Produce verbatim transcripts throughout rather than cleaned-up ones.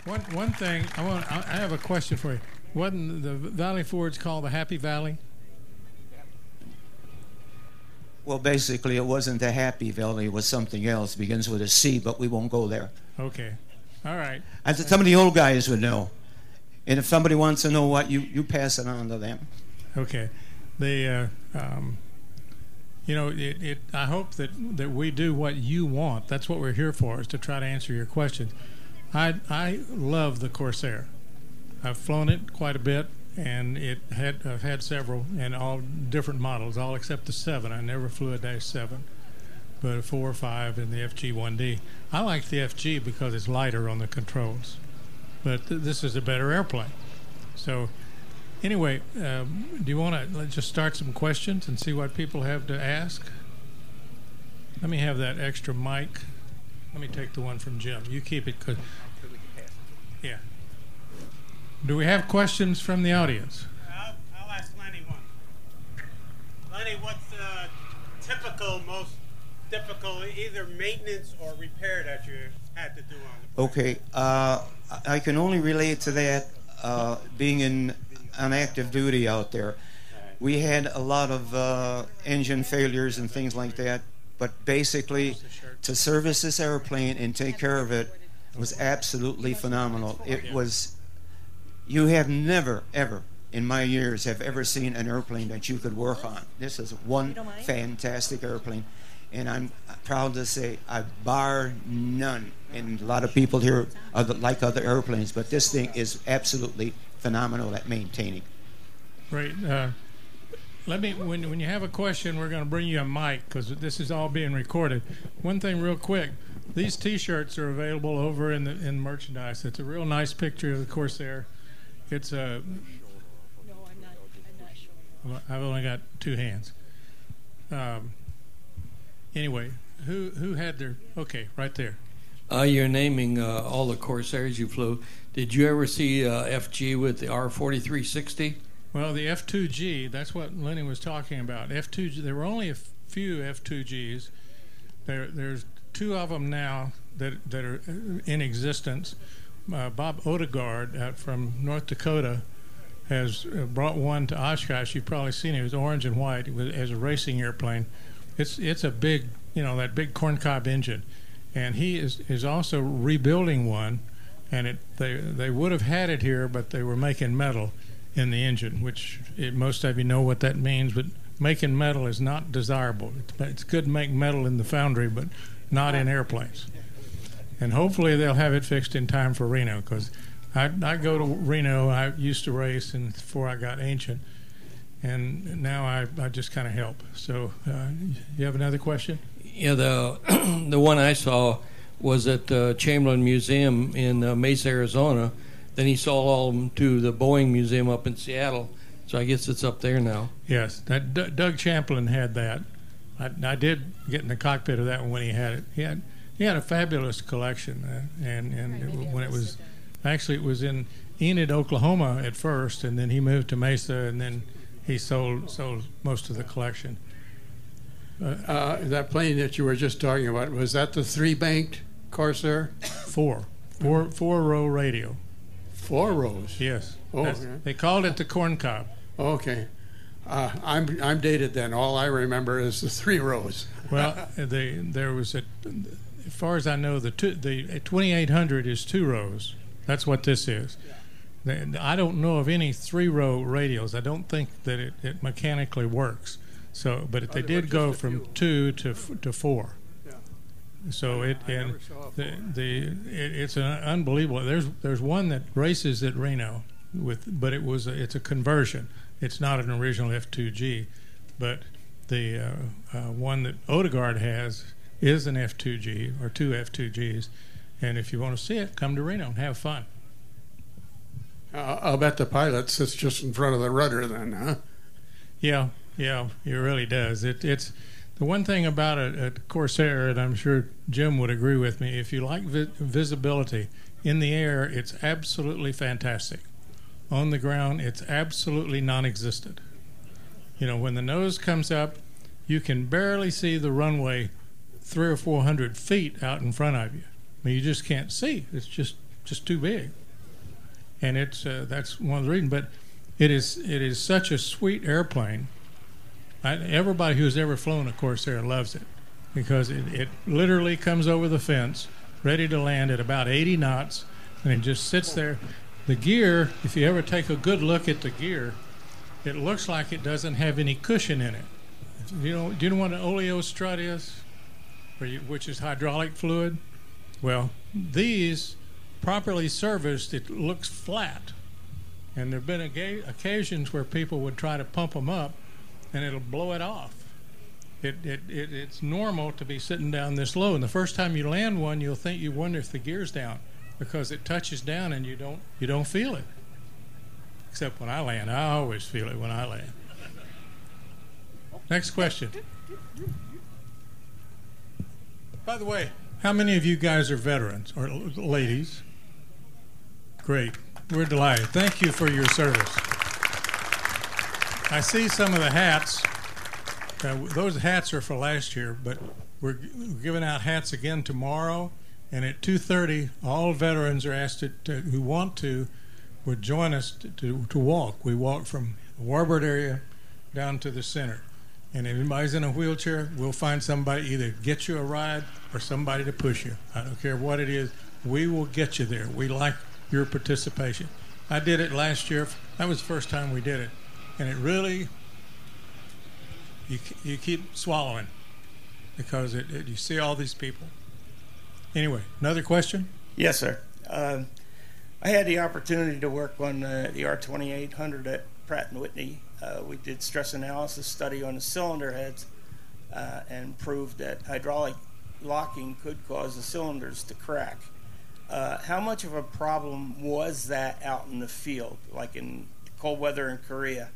One one thing I want I I have a question for you. Wasn't the Valley Forge called the Happy Valley? Well, basically, it wasn't the Happy Valley. It was something else. It begins with a C, but we won't go there. Okay. All right. I said some of the old guys would know. And if somebody wants to know what, you, you pass it on to them. Okay. The uh, um, you know, it, it. I hope that that we do what you want. That's what we're here for, is to try to answer your questions. I I love the Corsair. I've flown it quite a bit, and it had I've had several and all different models, all except the seven. I never flew a Dash seven, but a four or five and the F G one D. I like the F G because it's lighter on the controls, but th- this is a better airplane. So anyway, um, do you want to just start some questions and see what people have to ask? Let me have that extra mic. Let me take the one from Jim. You keep it, cause yeah. Do we have questions from the audience? I'll, I'll ask Lenny one. Lenny, what's the typical, most difficult, either maintenance or repair that you had to do on the plane? Okay, uh, I can only relate to that uh, being in on active duty out there. We had a lot of uh, engine failures and things like that, but basically to service this airplane and take care of it was absolutely phenomenal. It was, you have never, ever, in my years, have ever seen an airplane that you could work on. This is one fantastic airplane, and I'm proud to say I bar none. And a lot of people here are the, like other airplanes, but this thing is absolutely phenomenal at maintaining. Right. Uh, let me. When when you have a question, we're going to bring you a mic because this is all being recorded. One thing, real quick. These T-shirts are available over in the in merchandise. It's a real nice picture of the Corsair. It's a. No, I'm not. I'm not showing. I've only got two hands. Um. Anyway, who who had their? Okay, right there. Uh, you're naming uh, all the Corsairs you flew. Did you ever see uh, F G with the R forty-three sixty? Well, the F two G. That's what Lenny was talking about. F two G. There were only a few F two Gs. There there's two of them now that that are in existence. Uh, Bob Odegaard out from North Dakota has brought one to Oshkosh. You've probably seen it. It was orange and white. It was as a racing airplane. It's it's a big, you know, that big corncob engine, and he is is also rebuilding one. And it they they would have had it here, but they were making metal in the engine, which it, most of you know what that means. But making metal is not desirable. It's, it's good to make metal in the foundry, but not in airplanes. And hopefully they'll have it fixed in time for Reno, because I, I go to Reno. I used to race and before I got ancient, and now I, I just kind of help. So uh, you have another question? Yeah, the the one I saw was at the Chamberlain Museum in uh, Mesa, Arizona. Then he sold all of them to the Boeing Museum up in Seattle. So I guess it's up there now. Yes, that D- Doug Champlin had that. I, I did get in the cockpit of that one when he had it. He had he had a fabulous collection, uh, and and it, when it was actually it was in Enid, Oklahoma at first, and then he moved to Mesa, and then he sold sold most of the collection. Uh, uh, that plane that you were just talking about, was that the three-banked Corsair? Four, four, four row radio. Four rows. Yes. Oh, That's- okay. They called it the corn cob. Okay. Uh, I'm I'm dated then. All I remember is the three rows. Well, the there was a, as far as I know, the two, the twenty-eight hundred is two rows. That's what this is. The- I don't know of any three row radios. I don't think that it, it mechanically works. So, but they there did were go just a from few. two to f- to four. Yeah. So it I and never saw a the, four. the it, it's an unbelievable. There's there's one that races at Reno with, but it was a, it's a conversion. It's not an original F two G, but the uh, uh, one that Odegaard has is an F two G or two F two Gs. And if you want to see it, come to Reno and have fun. Uh, I'll bet the pilot sits just in front of the rudder then, huh? Yeah, yeah, it really does. It, it's the one thing about a, a Corsair, and I'm sure Jim would agree with me. If you like vi- visibility in the air, it's absolutely fantastic. On the ground, it's absolutely non-existent. You know, when the nose comes up, you can barely see the runway three or four hundred feet out in front of you. I mean, you just can't see. It's just just too big, and it's uh, that's one of the reasons. But it is it is such a sweet airplane. I, everybody who's ever flown a Corsair loves it because it, it literally comes over the fence, ready to land at about eighty knots, and it just sits there. The gear, if you ever take a good look at the gear, it looks like it doesn't have any cushion in it. You know, do you know what an oleo strut is? Where you, which is hydraulic fluid? Well, these, properly serviced, it looks flat. And there have been aga- occasions where people would try to pump them up, and it'll blow it off. It, it, it, it's normal to be sitting down this low, and the first time you land one, you'll think you wonder if the gear's down, because it touches down and you don't you don't feel it. Except when I land, I always feel it when I land. Next question. By the way, how many of you guys are veterans or ladies? Great. We're delighted. Thank you for your service. I see some of the hats. Uh, those hats are for last year, but we're g- giving out hats again tomorrow. And at two thirty, all veterans are asked to, to, who want to would join us to, to, to walk. We walk from the Warbird area down to the center. And if anybody's in a wheelchair, we'll find somebody, either get you a ride or somebody to push you. I don't care what it is. We will get you there. We like your participation. I did it last year. That was the first time we did it. And it really, you you keep swallowing because it, it, you see all these people. Anyway, another question? Yes, sir. Um, I had the opportunity to work on uh, the R twenty-eight hundred at Pratt and Whitney. Uh, we did stress analysis study on the cylinder heads uh, and proved that hydraulic locking could cause the cylinders to crack. Uh, how much of a problem was that out in the field, like in cold weather in Korea?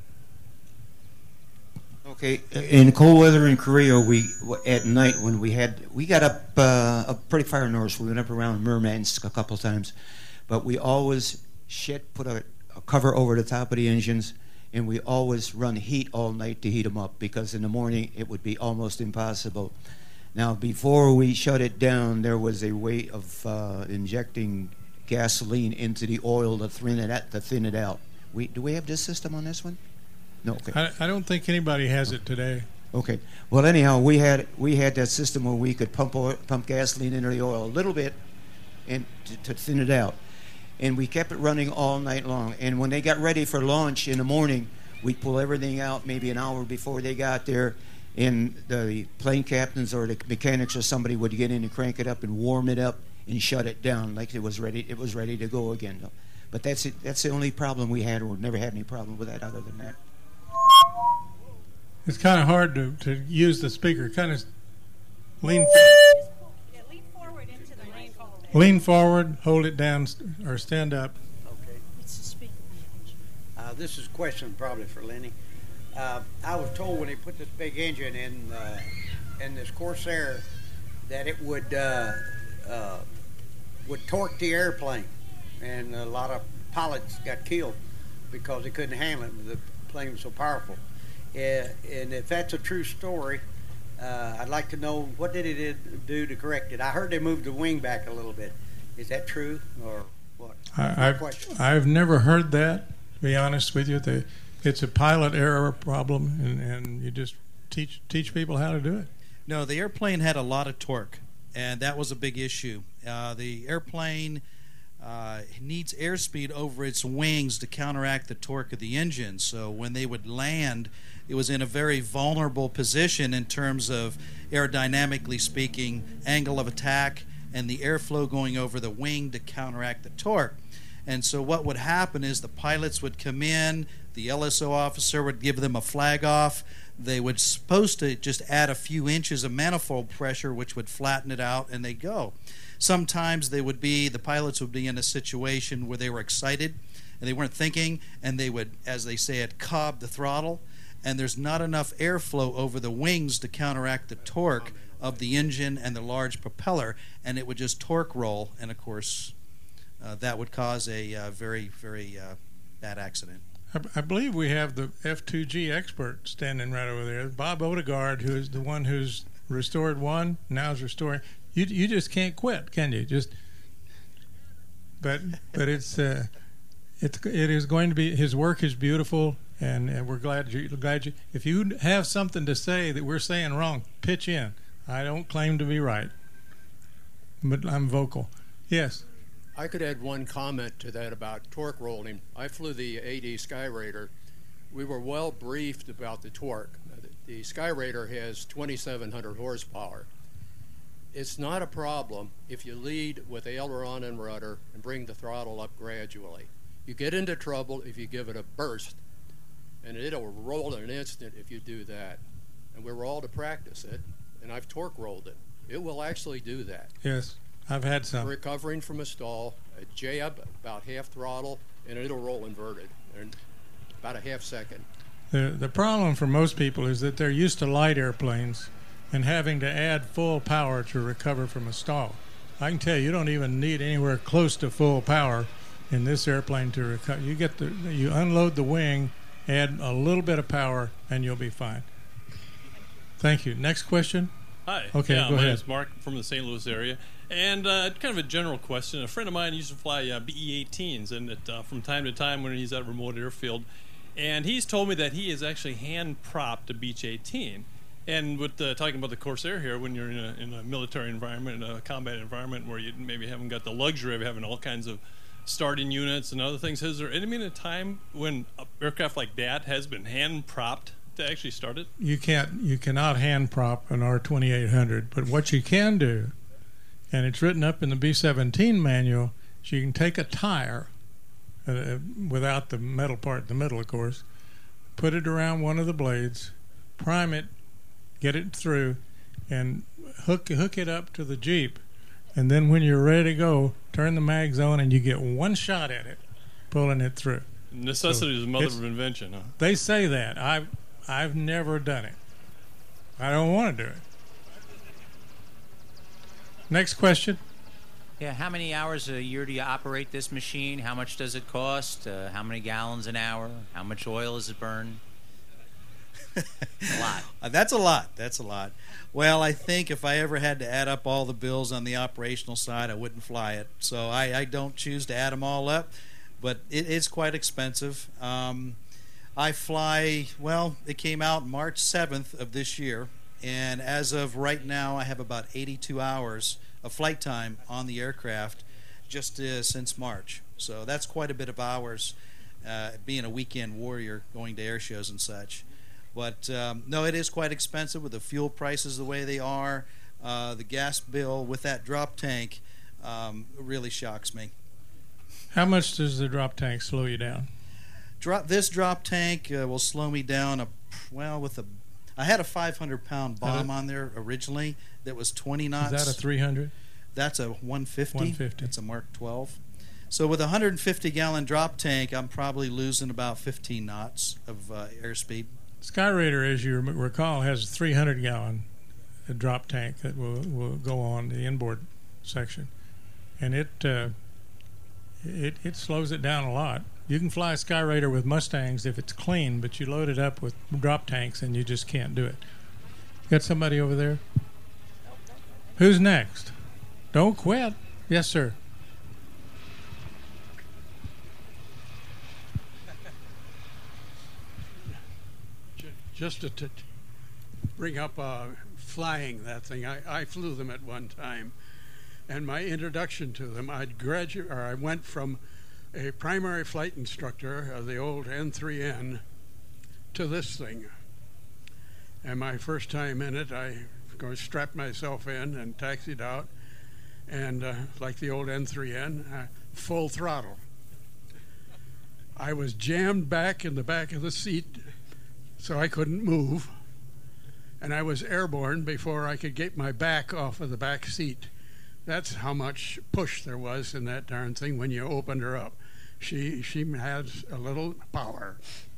Okay, in cold weather in Korea, we at night when we had we got up uh, up pretty far north. We went up around Murmansk a couple times, but we always shit put a, a cover over the top of the engines, and we always run heat all night to heat them up because in the morning it would be almost impossible. Now, before we shut it down, there was a way of uh, injecting gasoline into the oil to thin it out. To thin it out. We do we have this system on this one? No. Okay. I, I don't think anybody has it today. Okay. Well, anyhow, we had we had that system where we could pump oil, pump gasoline into the oil a little bit, and to, to thin it out, and we kept it running all night long. And when they got ready for launch in the morning, we'd pull everything out maybe an hour before they got there, and the plane captains or the mechanics or somebody would get in and crank it up and warm it up and shut it down like it was ready. It was ready to go again. But that's it. That's the only problem we had. We've never had any problem with that other than that. It's kind of hard to, to use the speaker. Kind of lean Yeah, lean forward into the lean forward. lean forward, hold it down, or stand up. Okay. It's the speaker. Uh, this is a question probably for Lenny. Uh, I was told when they put this big engine in uh, in this Corsair that it would uh, uh, would torque the airplane, and a lot of pilots got killed because they couldn't handle it. The plane was so powerful. Uh, and if that's a true story, uh, I'd like to know what did it do to correct it. I heard they moved the wing back a little bit. Is that true or what? I, I've, I've never heard that, to be honest with you. They, it's a pilot error problem, and, and you just teach teach people how to do it. No, the airplane had a lot of torque, and that was a big issue. Uh, the airplane uh, needs airspeed over its wings to counteract the torque of the engine. So when they would land, it was in a very vulnerable position in terms of aerodynamically speaking, angle of attack, and the airflow going over the wing to counteract the torque. And so what would happen is the pilots would come in, the L S O officer would give them a flag off. They would supposed to just add a few inches of manifold pressure, which would flatten it out, and they go. Sometimes they would be, the pilots would be in a situation where they were excited and they weren't thinking, and they would, as they say it, cob the throttle, and there's not enough airflow over the wings to counteract the torque of the engine and the large propeller, and it would just torque roll, and of course uh, that would cause a uh, very, very uh, bad accident. I, I believe we have the F two G expert standing right over there, Bob Odegaard, who is the one who's restored one, now is restoring. You you just can't quit, can you? Just but but it's uh, it's it is going to be. His work is beautiful, and, and we're glad you glad you. If you have something to say that we're saying wrong, pitch in. I don't claim to be right, but I'm vocal. Yes. I could add one comment to that about torque rolling. I flew the A D Skyraider. We were well briefed about the torque. The Skyraider has twenty-seven hundred horsepower. It's not a problem if you lead with aileron and rudder and bring the throttle up gradually. You get into trouble if you give it a burst, and it'll roll in an instant if you do that. And we were all to practice it, and I've torque rolled it. It will actually do that. Yes, I've had some. Recovering from a stall, a jab, about half throttle, and it'll roll inverted in about a half second. The, the problem for most people is that they're used to light airplanes and having to add full power to recover from a stall. I can tell you, you don't even need anywhere close to full power in this airplane to recover. You get the, you unload the wing, add a little bit of power, and you'll be fine. Thank you. Next question. Hi. Okay, yeah, go my ahead. name is Mark from the Saint Louis area, and uh, kind of a general question. A friend of mine used to fly uh, B E eighteens, and it, uh, from time to time when he's at a remote airfield, and he's told me that he is actually hand propped a Beech eighteen. And with uh, talking about the Corsair here, when you're in a, in a military environment, in a combat environment where you maybe haven't got the luxury of having all kinds of starting units and other things, has there any been a time when an aircraft like that has been hand propped to actually start it? You can't, you cannot hand prop an R twenty-eight hundred, but what you can do, and it's written up in the B seventeen manual, is you can take a tire, uh, without the metal part in the middle, of course, put it around one of the blades, prime it, get it through, and hook hook it up to the Jeep, and then when you're ready to go, turn the mags on, and you get one shot at it, pulling it through. Necessity So is the mother it's- of invention, huh? They say that. I've I've never done it. I don't want to do it. Next question. Yeah, how many hours a year do you operate this machine? How much does it cost? Uh, how many gallons an hour? How much oil is it burn? A lot. Uh, that's a lot. That's a lot. Well, I think if I ever had to add up all the bills on the operational side, I wouldn't fly it. So I, I don't choose to add them all up, but it is quite expensive. Um, I fly, well, it came out March seventh of this year, and as of right now, I have about eighty-two hours of flight time on the aircraft just uh, since March. So that's quite a bit of hours, uh, being a weekend warrior, going to air shows and such. But um, no, it is quite expensive with the fuel prices the way they are. Uh, the gas bill with that drop tank um, really shocks me. How much does the drop tank slow you down? Drop this drop tank uh, will slow me down. A, well, with a, I had a five hundred pound bomb on there originally that was twenty knots. Is that a three hundred? That's a one fifty. one fifty. It's a Mark twelve. So with a one hundred fifty gallon drop tank, I'm probably losing about fifteen knots of uh, airspeed. Skyraider, as you recall, has a three hundred gallon drop tank that will, will go on the inboard section, and it uh, it it slows it down a lot. You can fly a Skyraider with Mustangs if it's clean, but you load it up with drop tanks and you just can't do it. Got somebody over there? Who's next? Don't quit. Yes, sir. Just to, to bring up uh, flying that thing, I, I flew them at one time, and my introduction to them, I'd gradu- or I went from a primary flight instructor of the old N three N to this thing. And my first time in it, I of course strapped myself in and taxied out, and uh, like the old N three N, uh, full throttle. I was jammed back in the back of the seat, so I couldn't move, and I was airborne before I could get my back off of the back seat. That's how much push there was in that darn thing when you opened her up. She she has a little power.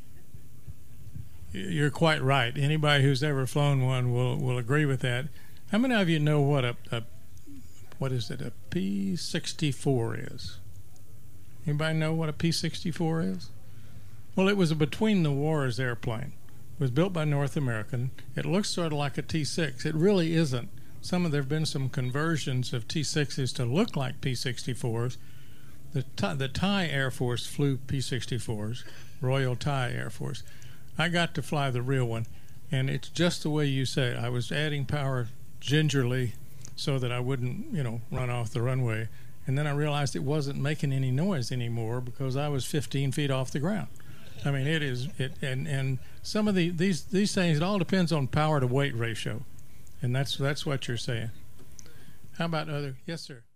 You're quite right. Anybody who's ever flown one will, will agree with that. How many of you know what a, a what is it, a P sixty-four is? Anybody know what a P sixty-four is? Well, it was a between the wars airplane. It was built by North American. It looks sort of like a T six. It really isn't. Some of there have been some conversions of T sixes to look like P sixty-fours, the Thai, the Thai Air Force flew P sixty-fours, Royal Thai Air Force. I got to fly the real one, and it's just the way you say it. I was adding power gingerly so that I wouldn't, you know, run off the runway. And then I realized it wasn't making any noise anymore because I was fifteen feet off the ground. I mean, it is, it, and, and some of the, these, these things, it all depends on power to weight ratio. And that's, that's what you're saying. How about other, yes, sir.